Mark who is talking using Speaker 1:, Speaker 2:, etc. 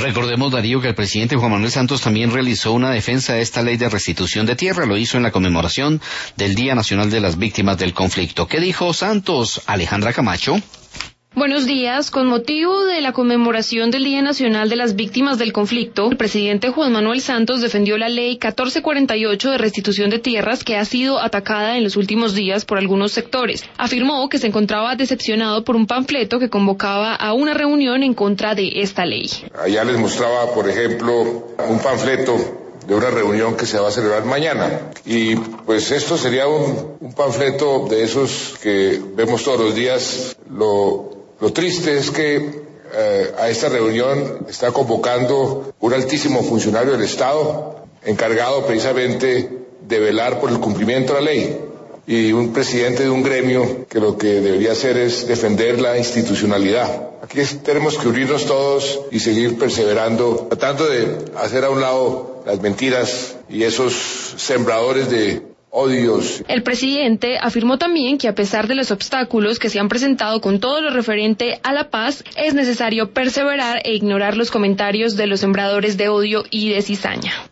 Speaker 1: Recordemos, Darío, que el presidente Juan Manuel Santos también realizó una defensa de esta ley de restitución de tierra. Lo hizo en la conmemoración del Día Nacional de las Víctimas del Conflicto. ¿Qué dijo Santos? Alejandra Camacho.
Speaker 2: Buenos días. Con motivo de la conmemoración del Día Nacional de las Víctimas del Conflicto, el presidente Juan Manuel Santos defendió la ley 1448 de restitución de tierras que ha sido atacada en los últimos días por algunos sectores. Afirmó que se encontraba decepcionado por un panfleto que convocaba a una reunión en contra de esta ley.
Speaker 3: Allá les mostraba, por ejemplo, un panfleto de una reunión que se va a celebrar mañana. Y pues esto sería un panfleto de esos que vemos todos los días. Lo triste es que a esta reunión está convocando un altísimo funcionario del Estado, encargado precisamente de velar por el cumplimiento de la ley, y un presidente de un gremio que lo que debería hacer es defender la institucionalidad. Aquí tenemos que unirnos todos y seguir perseverando, tratando de hacer a un lado las mentiras y esos sembradores de odios.
Speaker 2: El presidente afirmó también que a pesar de los obstáculos que se han presentado con todo lo referente a la paz, es necesario perseverar e ignorar los comentarios de los sembradores de odio y de cizaña.